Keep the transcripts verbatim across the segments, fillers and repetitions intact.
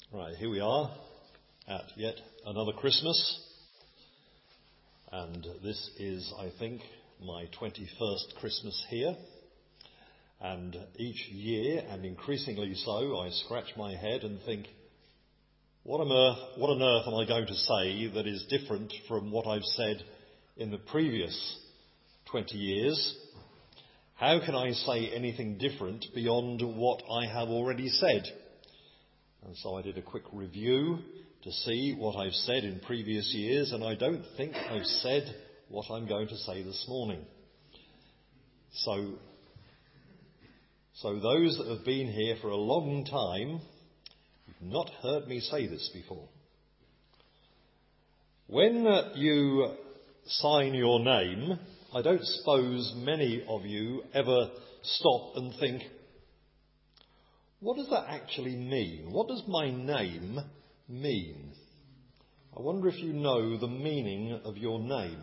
Right, here we are at yet another Christmas, and this is, I think, my twenty-first Christmas here, and each year, and increasingly so, I scratch my head and think, what on earth, what on earth am I going to say that is different from what I've said in the previous twenty years? How can I say anything different beyond what I have already said? And so I did a quick review to see what I've said in previous years, and I don't think I've said what I'm going to say this morning. So, so those that have been here for a long time, you've not heard me say this before. When uh, you sign your name, I don't suppose many of you ever stop and think, what does that actually mean? What does my name mean? I wonder if you know the meaning of your name.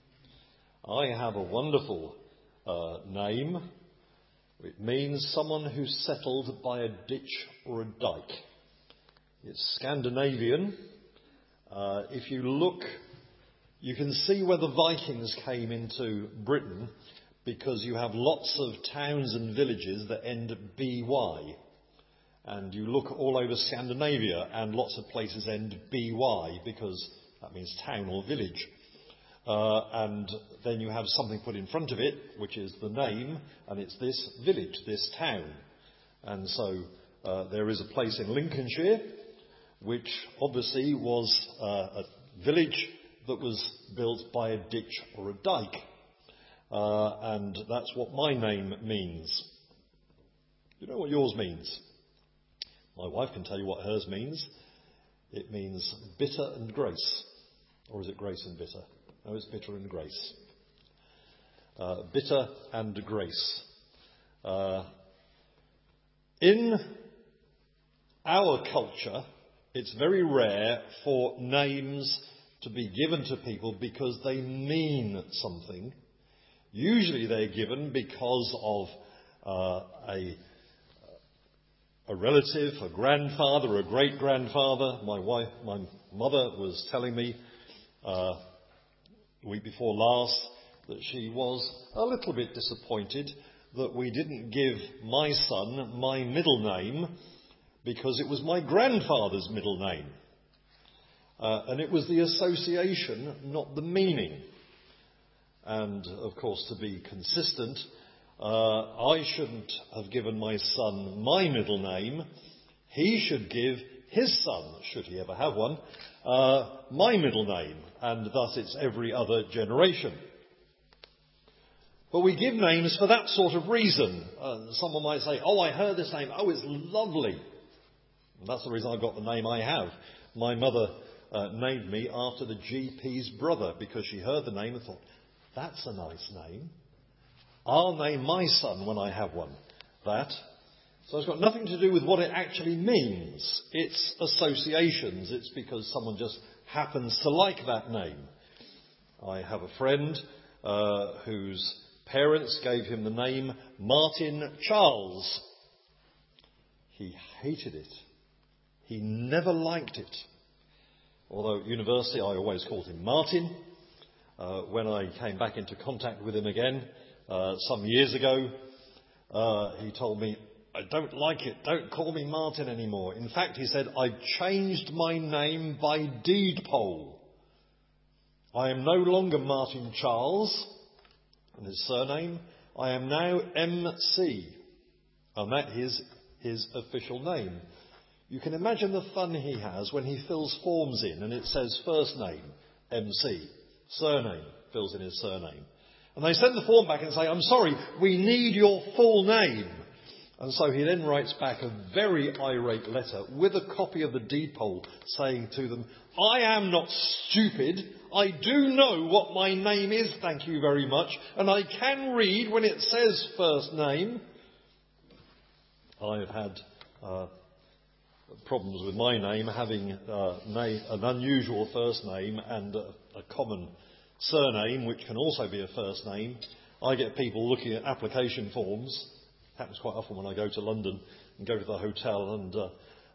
I have a wonderful uh, name. It means someone who's settled by a ditch or a dike. It's Scandinavian. Uh, if you look, you can see where the Vikings came into Britain, because you have lots of towns and villages that end B Y. And you look all over Scandinavia, and lots of places end B Y, because that means town or village. Uh, and then you have something put in front of it, which is the name, and it's this village, this town. And so uh, there is a place in Lincolnshire, which obviously was uh, a village that was built by a ditch or a dike. Uh, and that's what my name means. You know what yours means? My wife can tell you what hers means. It means bitter and grace. Or is it grace and bitter? No, it's bitter and grace. Uh, bitter and grace. Uh, in our culture, it's very rare for names to be given to people because they mean something. Usually they're given because of uh, a A relative, a grandfather, a great-grandfather. My wife, my mother was telling me uh, the week before last that she was a little bit disappointed that we didn't give my son my middle name because it was my grandfather's middle name. Uh, and it was the association, not the meaning. And, of course, to be consistent, Uh, I shouldn't have given my son my middle name. He should give his son, should he ever have one, uh, my middle name, and thus it's every other generation. But we give names for that sort of reason. Uh, someone might say, oh, I heard this name, oh, it's lovely. And that's the reason I got the name I have. My mother uh, named me after the G P's brother, because she heard the name and thought, that's a nice name. I'll name my son when I have one that. So it's got nothing to do with what it actually means. It's associations. It's because someone just happens to like that name. I have a friend uh, whose parents gave him the name Martin Charles. He hated it. He never liked it. Although at university I always called him Martin. Uh, when I came back into contact with him again, Uh, some years ago, uh, he told me, I don't like it, don't call me Martin anymore. In fact, he said, I've changed my name by deed poll. I am no longer Martin Charles, and his surname. I am now M C, and that is his official name. You can imagine the fun he has when he fills forms in, and it says first name, M C, surname, fills in his surname. And they send the form back and say, I'm sorry, we need your full name. And so he then writes back a very irate letter with a copy of the deed poll saying to them, I am not stupid. I do know what my name is, thank you very much. And I can read when it says first name. I've had uh, problems with my name, having uh, na- an unusual first name and a, a common surname, which can also be a first name. I get people looking at application forms. It happens quite often when I go to London and go to the hotel, and uh,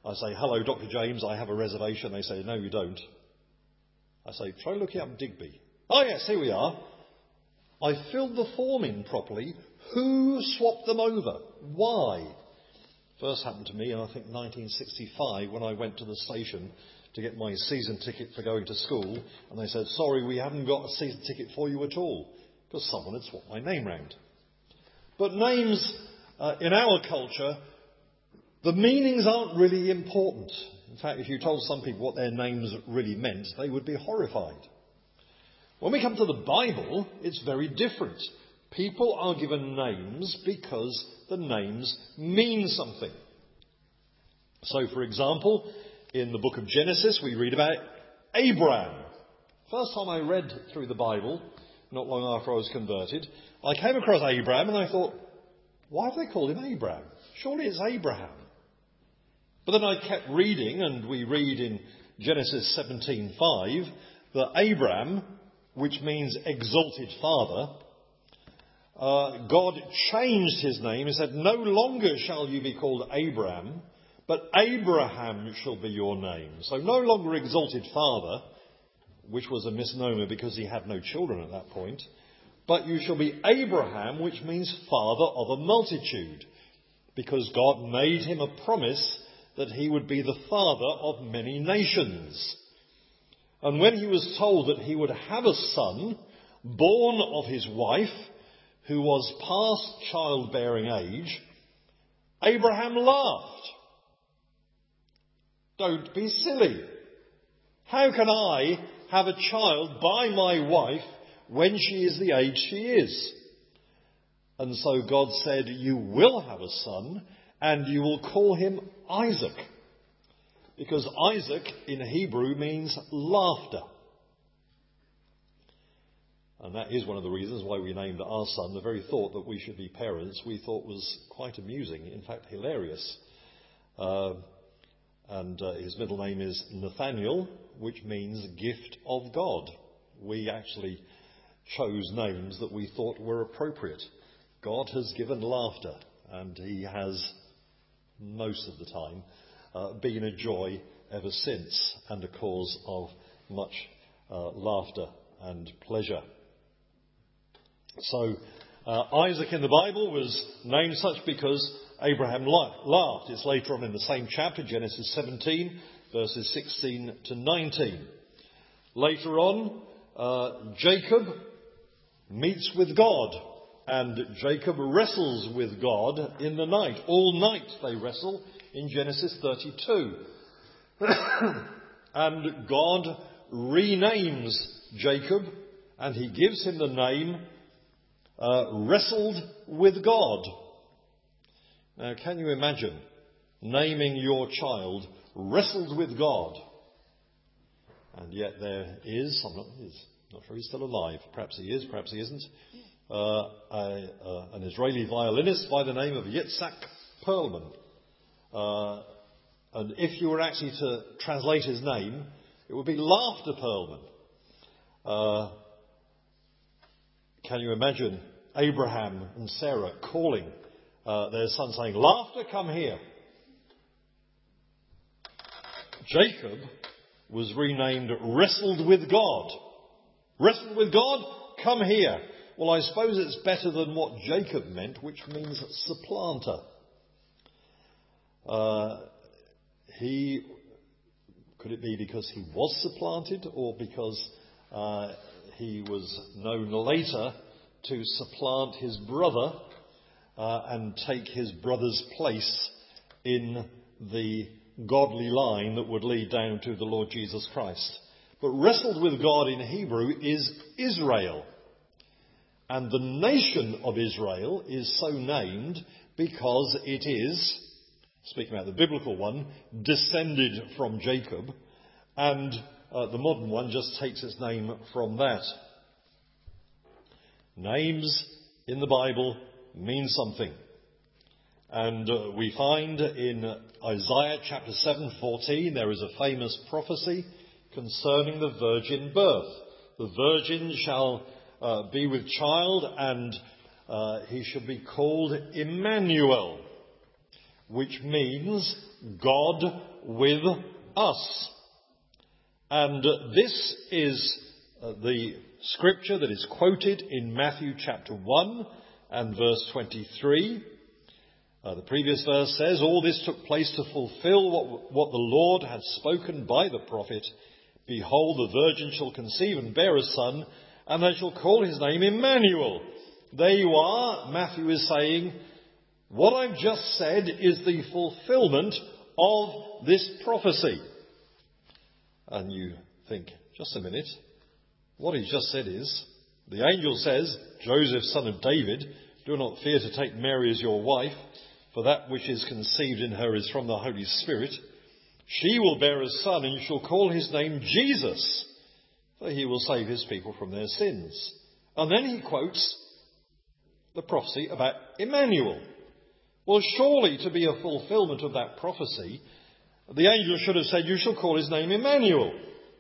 I say, hello, Doctor James, I have a reservation. They say, no, you don't. I say, try looking up Digby. Oh, yes, here we are. I filled the form in properly. Who swapped them over? Why? First happened to me in, I think, nineteen sixty-five when I went to the station to get my season ticket for going to school. And they said, sorry, we haven't got a season ticket for you at all, because someone had swapped my name round. But names uh, in our culture, the meanings aren't really important. In fact, if you told some people what their names really meant, they would be horrified. When we come to the Bible, it's very different. People are given names because the names mean something. So, for example, in the book of Genesis, we read about Abraham. First time I read through the Bible, not long after I was converted, I came across Abraham and I thought, why have they called him Abraham? Surely it's Abraham. But then I kept reading, and we read in Genesis seventeen five that Abraham, which means exalted father, uh, God changed his name and said, no longer shall you be called Abraham, but Abraham shall be your name. So no longer exalted father, which was a misnomer because he had no children at that point, but you shall be Abraham, which means father of a multitude, because God made him a promise that he would be the father of many nations. And when he was told that he would have a son, born of his wife, who was past childbearing age, Abraham laughed. Don't be silly. How can I have a child by my wife when she is the age she is? And so God said, you will have a son, and you will call him Isaac. Because Isaac in Hebrew means laughter. And that is one of the reasons why we named our son. The very thought that we should be parents we thought was quite amusing, in fact hilarious. Uh, and uh, his middle name is Nathaniel, which means gift of God. We actually chose names that we thought were appropriate. God has given laughter, and he has, most of the time, uh, been a joy ever since, and a cause of much uh, laughter and pleasure. So uh, Isaac in the Bible was named such because Abraham laughed. It's later on in the same chapter, Genesis seventeen, verses sixteen to nineteen. Later on, uh, Jacob meets with God, and Jacob wrestles with God in the night. All night they wrestle in Genesis thirty-two. And God renames Jacob, and he gives him the name uh, Wrestled with God. Now, can you imagine naming your child Wrestled with God? And yet there is, I'm not, he's not sure he's still alive, perhaps he is, perhaps he isn't, uh, a, uh, an Israeli violinist by the name of Yitzhak Perlman. Uh, and if you were actually to translate his name, it would be Laughter Perlman. Uh, can you imagine Abraham and Sarah calling uh, their son saying, laughter, come here? Jacob was renamed Wrestled with God. Wrestled with God? Come here. Well, I suppose it's better than what Jacob meant, which means supplanter. Uh, he, could it be because he was supplanted, or because uh, he was known later to supplant his brother uh, and take his brother's place in the godly line that would lead down to the Lord Jesus Christ? But wrestled with God in Hebrew is Israel. And the nation of Israel is so named because it is, speaking about the biblical one, descended from Jacob, and uh, the modern one just takes its name from that. Names in the Bible mean something. And uh, we find in Isaiah chapter seven fourteen there is a famous prophecy concerning the virgin birth. The virgin shall uh, be with child, and uh, he shall be called Emmanuel. which means God with us. And uh, this is uh, the scripture that is quoted in Matthew chapter one and verse twenty-three. Uh, the previous verse says, "All this took place to fulfill what, what the Lord had spoken by the prophet. Behold, the virgin shall conceive and bear a son, and they shall call his name Emmanuel." There you are. Matthew is saying, what I've just said is the fulfillment of this prophecy. And you think, just a minute, what he just said is, the angel says, "Joseph, son of David, do not fear to take Mary as your wife, for that which is conceived in her is from the Holy Spirit. She will bear a son, and you shall call his name Jesus, for he will save his people from their sins." And then he quotes the prophecy about Emmanuel. Well, surely to be a fulfillment of that prophecy, the angel should have said, "You shall call his name Emmanuel."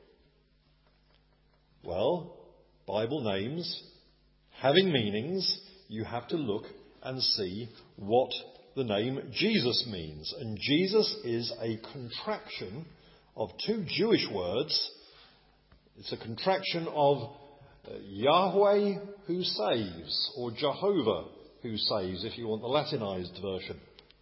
Well, Bible names, having meanings, you have to look and see what the name Jesus means. And Jesus is a contraction of two Jewish words. It's a contraction of uh, Yahweh who saves, or Jehovah who saves, if you want the Latinized version.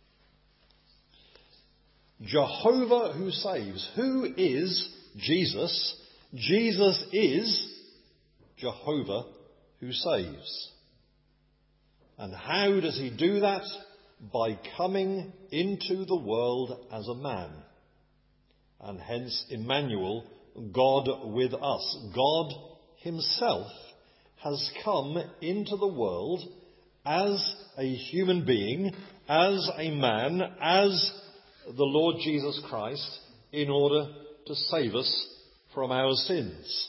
Jehovah who saves. Who is Jesus? Jesus is Jehovah who saves. And how does he do that? By coming into the world as a man. And hence Emmanuel, God with us. God himself has come into the world as a human being, as a man, as the Lord Jesus Christ, in order to save us from our sins.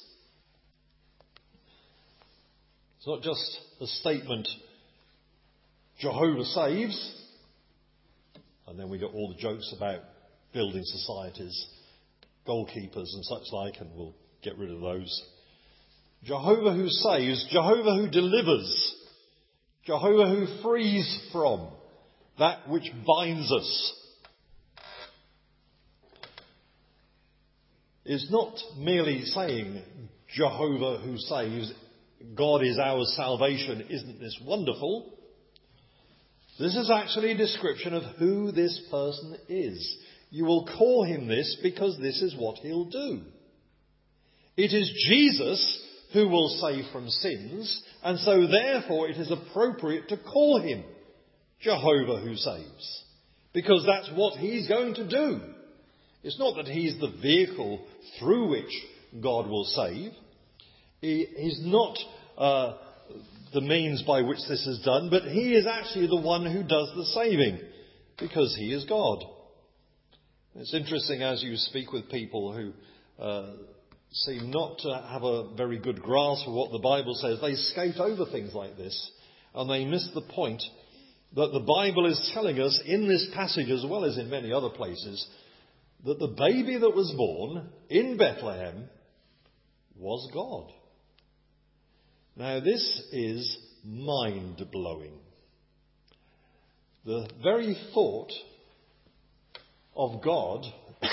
It's not just a statement, Jehovah saves, and then we get all the jokes about building societies, goalkeepers and such like, and we'll get rid of those. Jehovah who saves, Jehovah who delivers, Jehovah who frees from that which binds us, is not merely saying Jehovah who saves, God is our salvation, isn't this wonderful? This is actually a description of who this person is. You will call him this because this is what he'll do. It is Jesus who will save from sins, and so therefore it is appropriate to call him Jehovah who saves, because that's what he's going to do. It's not that he's the vehicle through which God will save. He, he's not uh, the means by which this is done, but he is actually the one who does the saving, because he is God. It's interesting as you speak with people who uh, seem not to have a very good grasp of what the Bible says. They skate over things like this, and they miss the point that the Bible is telling us in this passage, as well as in many other places, that the baby that was born in Bethlehem was God. Now this is mind-blowing. The very thought of God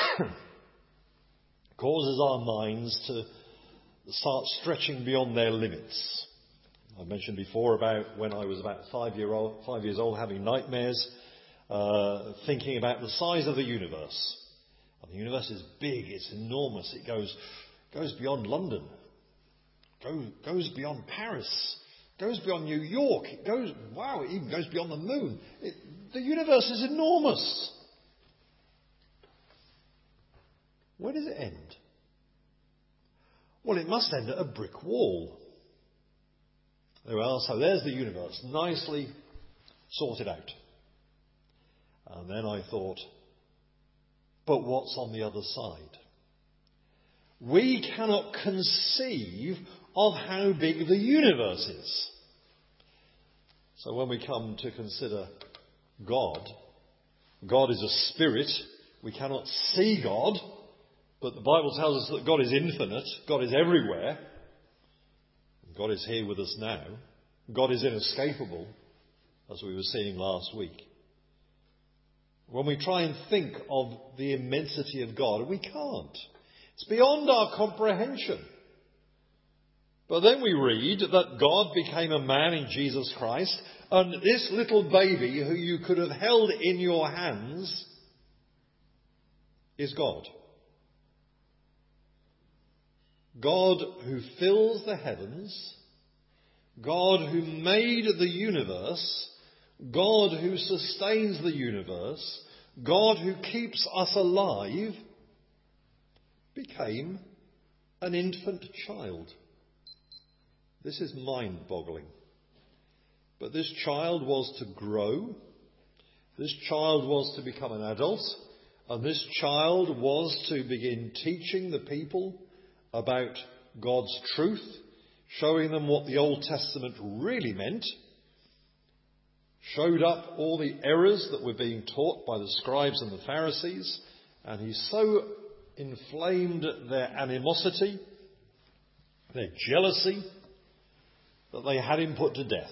causes our minds to start stretching beyond their limits. I mentioned before about when I was about five, year old, five years old having nightmares, uh, thinking about the size of the universe. And the universe is big, it's enormous, it goes goes beyond London, goes, goes beyond Paris, goes beyond New York, it goes, wow, it even goes beyond the moon. It, the universe is enormous. Where does it end? Well, it must end at a brick wall. There we are, so there's the universe, nicely sorted out. And then I thought, but what's on the other side? We cannot conceive of how big the universe is. So when we come to consider God, God is a spirit. We cannot see God, but the Bible tells us that God is infinite. God is everywhere. God is here with us now. God is inescapable, as we were seeing last week. when we try and think of the immensity of God. We can't. It's beyond our comprehension. But then we read that God became a man in Jesus Christ, and this little baby who you could have held in your hands is God. God who fills the heavens, God who made the universe, God who sustains the universe, God who keeps us alive, became an infant child. This is mind-boggling. But this child was to grow, this child was to become an adult, and this child was to begin teaching the people about God's truth, showing them what the Old Testament really meant, showed up all the errors that were being taught by the scribes and the Pharisees, and he so inflamed their animosity, their jealousy, that they had him put to death.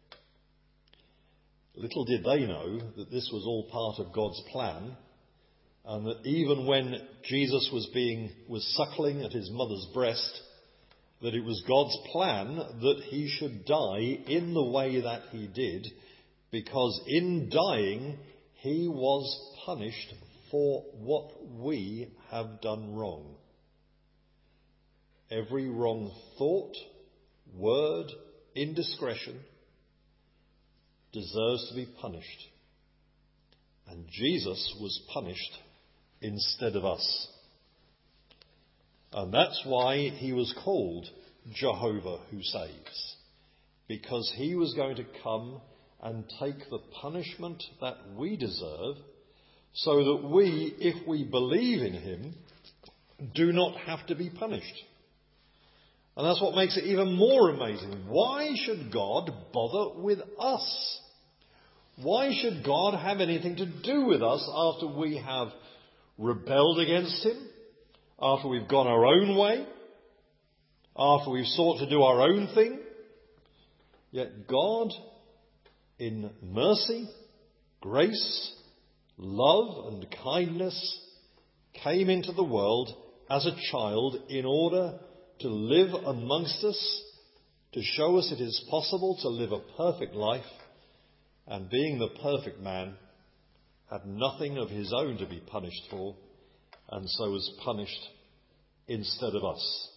Little did they know that this was all part of God's plan, and that even when Jesus was being was suckling at his mother's breast, that it was God's plan that he should die in the way that he did, because in dying he was punished for what we have done wrong. Every wrong thought, word, indiscretion deserves to be punished. And Jesus was punished instead of us. And that's why he was called Jehovah who saves. Because he was going to come and take the punishment that we deserve, so that we, if we believe in him, do not have to be punished. And that's what makes it even more amazing. Why should God bother with us? Why should God have anything to do with us after we have rebelled against him, after we've gone our own way, after we've sought to do our own thing? Yet God, in mercy, grace, love and kindness, came into the world as a child in order to live amongst us, to show us it is possible to live a perfect life, and being the perfect man, had nothing of his own to be punished for, and so was punished instead of us.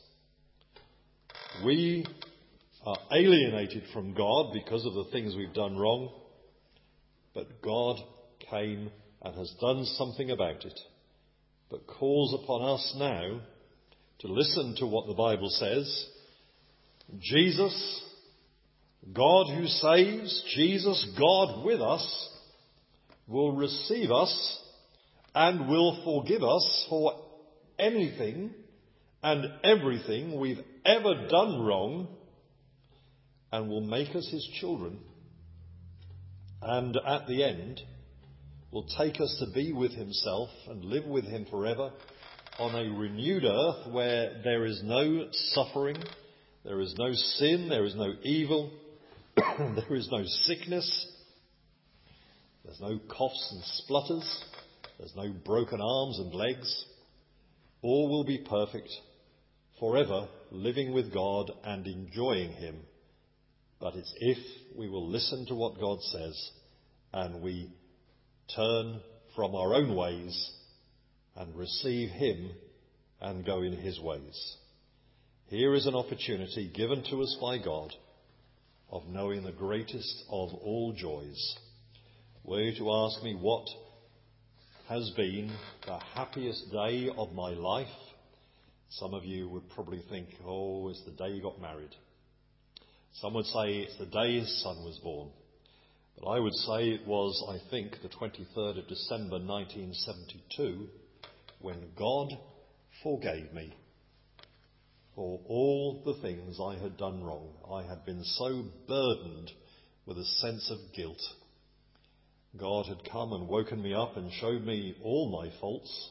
We are alienated from God because of the things we've done wrong, but God came and has done something about it, but calls upon us now to listen to what the Bible says. Jesus, God who saves, Jesus, God with us, will receive us and will forgive us for anything and everything we've ever done wrong, and will make us his children, and at the end will take us to be with himself and live with him forever on a renewed earth where there is no suffering, there is no sin, there is no evil, there is no sickness, there's no coughs and splutters, there's no broken arms and legs. All will be perfect, forever living with God and enjoying him. But it's if we will listen to what God says and we turn from our own ways and receive him and go in his ways. Here is an opportunity given to us by God of knowing the greatest of all joys. Were you to ask me what has been the happiest day of my life, some of you would probably think, oh, it's the day you got married. Some would say it's the day his son was born. But I would say it was, I think, the twenty-third of December nineteen seventy-two, when God forgave me for all the things I had done wrong. I had been so burdened with a sense of guilt. God had come and woken me up and showed me all my faults.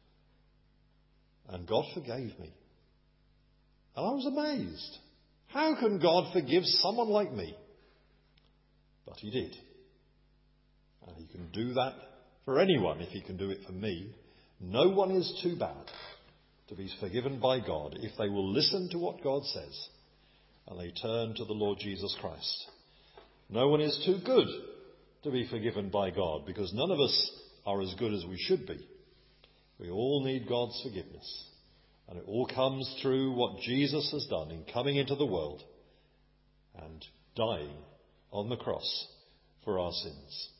And God forgave me. And I was amazed. How can God forgive someone like me? But he did. And he can do that for anyone if he can do it for me. No one is too bad to be forgiven by God if they will listen to what God says and they turn to the Lord Jesus Christ. No one is too good to be forgiven by God, because none of us are as good as we should be. We all need God's forgiveness. And it all comes through what Jesus has done in coming into the world and dying on the cross for our sins.